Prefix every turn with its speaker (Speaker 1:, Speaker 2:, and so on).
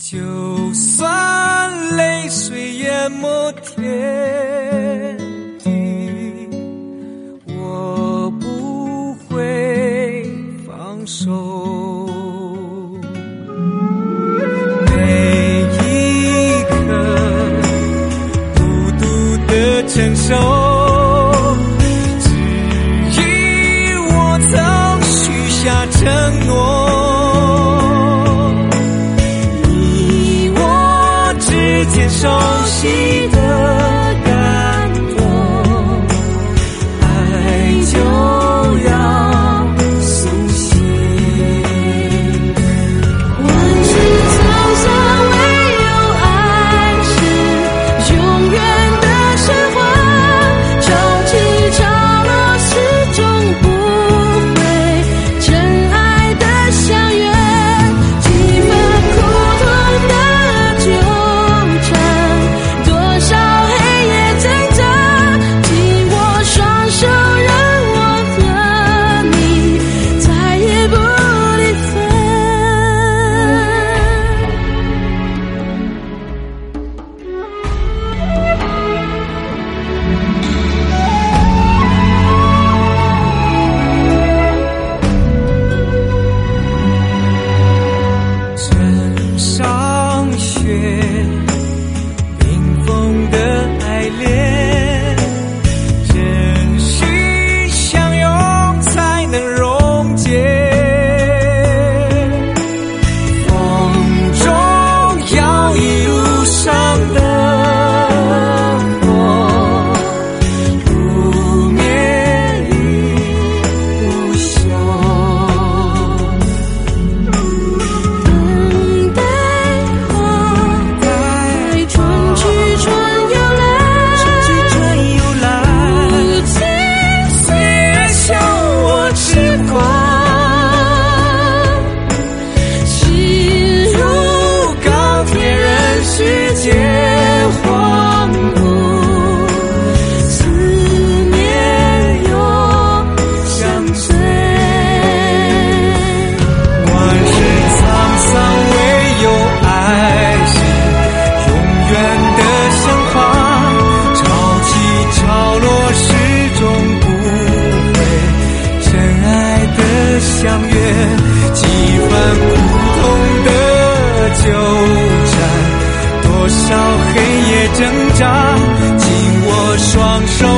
Speaker 1: 就算泪水淹没天地，我不会放手。每一刻孤独的承受，只因我曾许下承诺。熟悉的感动，爱就要苏醒。
Speaker 2: 万世沧桑，唯有爱是永远的神话。潮起潮落，始终不会真爱的相约。几分苦痛的纠缠，多少黑夜挣扎，紧握双手，让我和你再也不离分。
Speaker 1: 枕上雪，冰封的爱恋，真心相拥才能溶解。风中摇曳路上的火，不灭亦不休。
Speaker 2: 等待花开，春去春又来，不停
Speaker 1: 岁月笑我痴狂，
Speaker 2: 心如
Speaker 1: 钢铁人世界荒芜，
Speaker 2: 思念又相随。
Speaker 1: 万世沧桑，唯有爱是永远的神话。潮起潮落，始终不会真爱的相约。几番苦痛的纠缠，多少黑夜挣扎，紧握双手，